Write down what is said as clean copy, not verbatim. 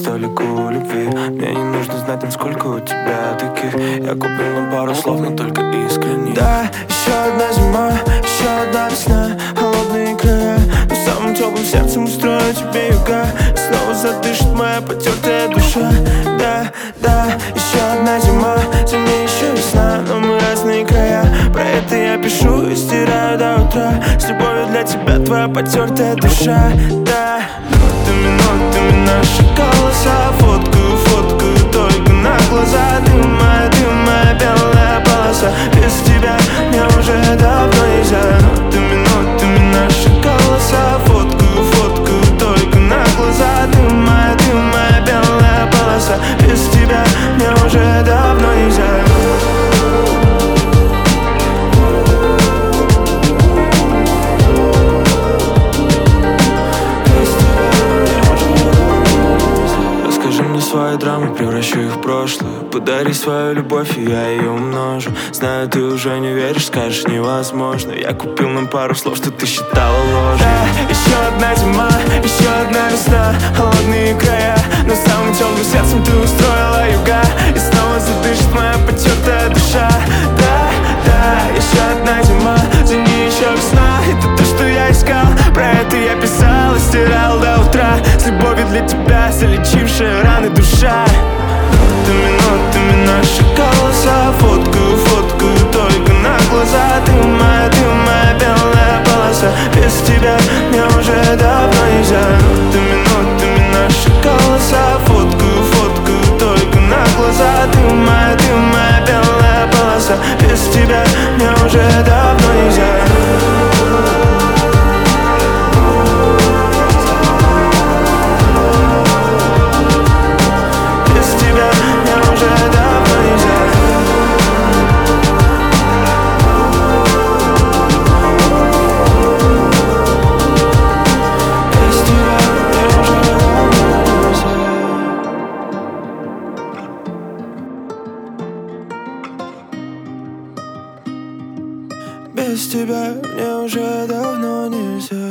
столику любви. Мне не нужно знать, насколько у тебя таких. Я купил нам пару слов, но только искренне. Да, еще одна зима, еще одна весна, холодные края, но самым теплым сердцем устрою тебе юга. Снова задышит моя потертая душа. Да, да, еще одна зима, за ней еще весна, но мы разные края. Про это я пишу и стираю до утра. С любовью для тебя твоя потертая душа. Да, минутами наши голоса. Фоткаю только на глаза. Ты моя белая полоса. Без тебя мне уже давно нельзя. Минутами наши голоса. Фоткаю только на глаза. Ты моя белая полоса. Без тебя мне уже давно нельзя. Свои драмы, превращу их в прошлое. Подари свою любовь, и я ее умножу. Знаю, ты уже не веришь, скажешь невозможно. Я купил нам пару слов, что ты считала ложью. Да, еще одна зима, еще одна весна, холодные края, но самым теплым сердцем ты устроила юга. И снова задышит моя потертая душа. Да, да, еще одна зима, за ней еще весна. Это то, что я искал, про это я писал и стирал до утра. С любовью для тебя, залечившая раны душа. Минутами наши голоса. Фоткаю только на глаза. Ты моя белая полоса. Без тебя мне уже давно нельзя. Минутами наши голоса. Фоткаю только на глаза. Ты моя белая полоса. Без тебя мне уже давно нельзя. Без тебя мне уже давно нельзя.